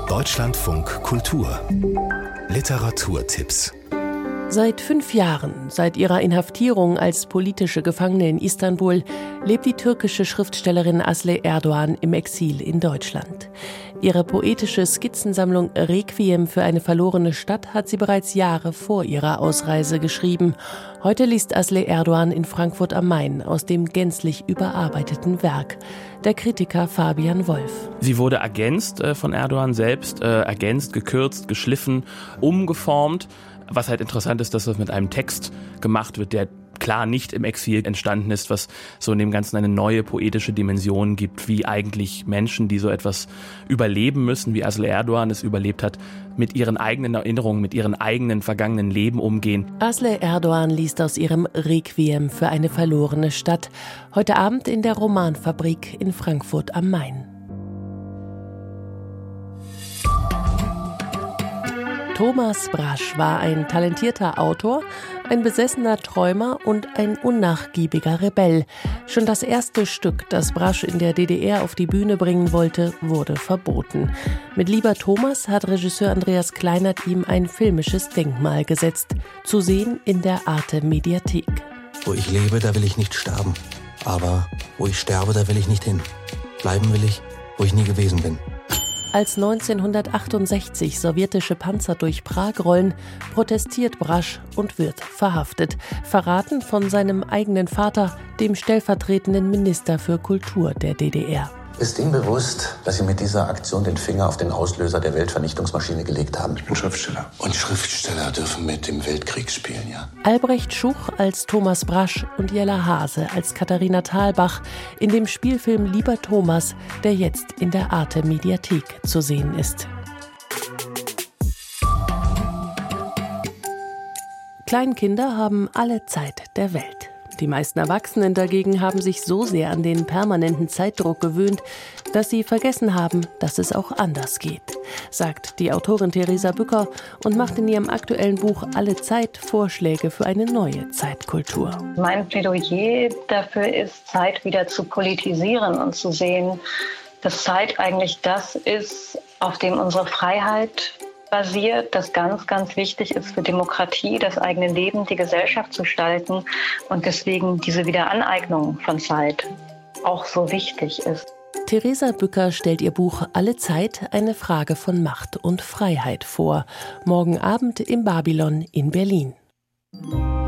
Deutschlandfunk Kultur Literaturtipps. Seit 5 Jahren, seit ihrer Inhaftierung als politische Gefangene in Istanbul, lebt die türkische Schriftstellerin Aslı Erdoğan im Exil in Deutschland. Ihre poetische Skizzensammlung Requiem für eine verlorene Stadt hat sie bereits Jahre vor ihrer Ausreise geschrieben. Heute liest Aslı Erdoğan in Frankfurt am Main aus dem gänzlich überarbeiteten Werk. Der Kritiker Fabian Wolf. Sie wurde ergänzt von Erdoğan selbst, ergänzt, gekürzt, geschliffen, umgeformt. Was halt interessant ist, dass das mit einem Text gemacht wird, der klar nicht im Exil entstanden ist, was so in dem Ganzen eine neue poetische Dimension gibt, wie eigentlich Menschen, die so etwas überleben müssen, wie Aslı Erdoğan es überlebt hat, mit ihren eigenen Erinnerungen, mit ihren eigenen vergangenen Leben umgehen. Aslı Erdoğan liest aus ihrem Requiem für eine verlorene Stadt, heute Abend in der Romanfabrik in Frankfurt am Main. Thomas Brasch war ein talentierter Autor, ein besessener Träumer und ein unnachgiebiger Rebell. Schon das erste Stück, das Brasch in der DDR auf die Bühne bringen wollte, wurde verboten. Mit Lieber Thomas hat Regisseur Andreas Kleinert ihm ein filmisches Denkmal gesetzt, zu sehen in der Arte-Mediathek. Wo ich lebe, da will ich nicht sterben. Aber wo ich sterbe, da will ich nicht hin. Bleiben will ich, wo ich nie gewesen bin. Als 1968 sowjetische Panzer durch Prag rollen, protestiert Brasch und wird verhaftet. Verraten von seinem eigenen Vater, dem stellvertretenden Minister für Kultur der DDR. Ist Ihnen bewusst, dass Sie mit dieser Aktion den Finger auf den Auslöser der Weltvernichtungsmaschine gelegt haben? Ich bin Schriftsteller. Und Schriftsteller dürfen mit dem Weltkrieg spielen, ja? Albrecht Schuch als Thomas Brasch und Jella Hase als Katharina Thalbach in dem Spielfilm Lieber Thomas, der jetzt in der Arte-Mediathek zu sehen ist. Kleinkinder haben alle Zeit der Welt. Die meisten Erwachsenen dagegen haben sich so sehr an den permanenten Zeitdruck gewöhnt, dass sie vergessen haben, dass es auch anders geht, sagt die Autorin Theresa Bücker und macht in ihrem aktuellen Buch Alle Zeit Vorschläge für eine neue Zeitkultur. Mein Plädoyer dafür ist, Zeit wieder zu politisieren und zu sehen, dass Zeit eigentlich das ist, auf dem unsere Freiheit basiert, das ganz, ganz wichtig ist für Demokratie, das eigene Leben, die Gesellschaft zu gestalten und deswegen diese Wiederaneignung von Zeit auch so wichtig ist. Theresa Bücker stellt ihr Buch Alle Zeit, eine Frage von Macht und Freiheit vor. Morgen Abend im Babylon in Berlin.